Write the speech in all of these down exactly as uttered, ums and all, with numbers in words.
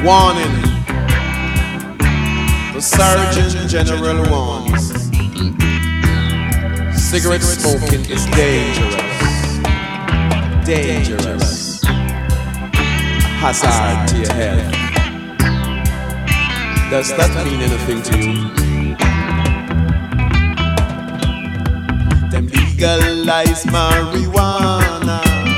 Warning. The Surgeon General warns. Cigarette smoking is dangerous. Dangerous. Hazard to your health. Does that mean anything to you? Them legalize marijuana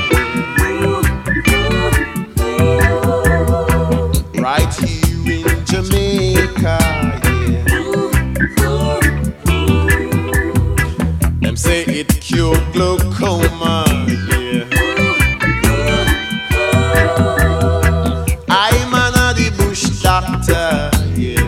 right here in Jamaica, yeah. Them say it cure glaucoma, yeah. I'm an a the bush doctor, yeah.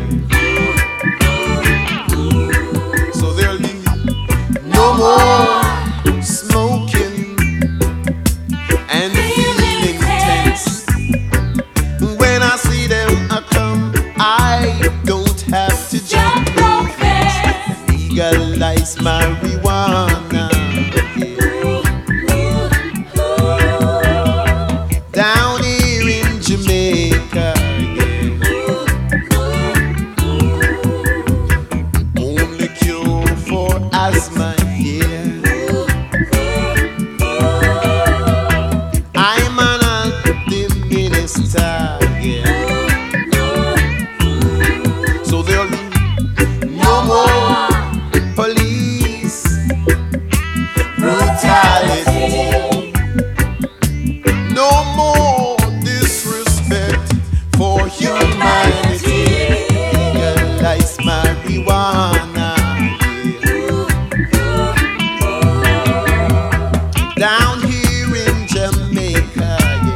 So there'll be no more smoking and feeling tense. When I see them I come, I don't have to jump no fence. Legalize marijuana, yeah. Down here in Jamaica, yeah. Only cure for asthma, yeah. I'm an anti-minister, yeah. So there'll be no more police brutality, no more disrespect for humanity. Legalize marijuana, yeah. Down here in Jamaica,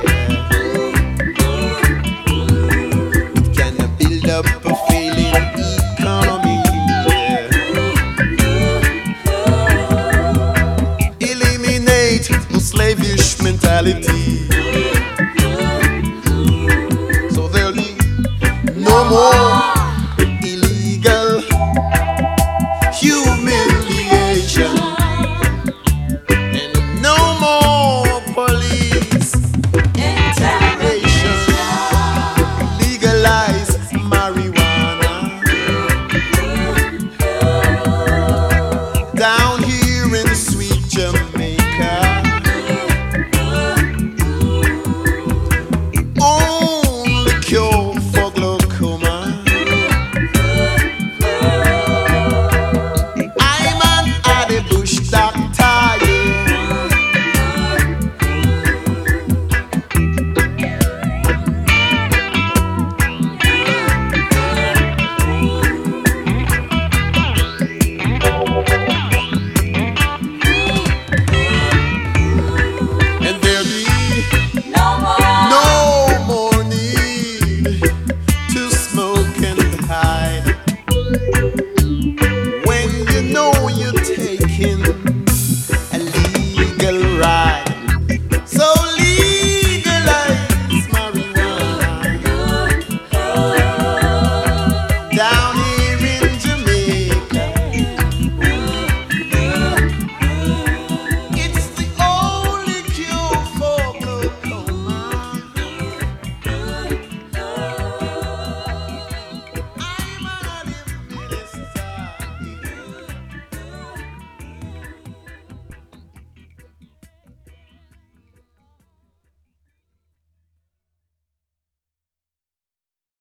yeah. It can build up a failing economy, yeah. Eliminate the slavish mentality. So there'll be no more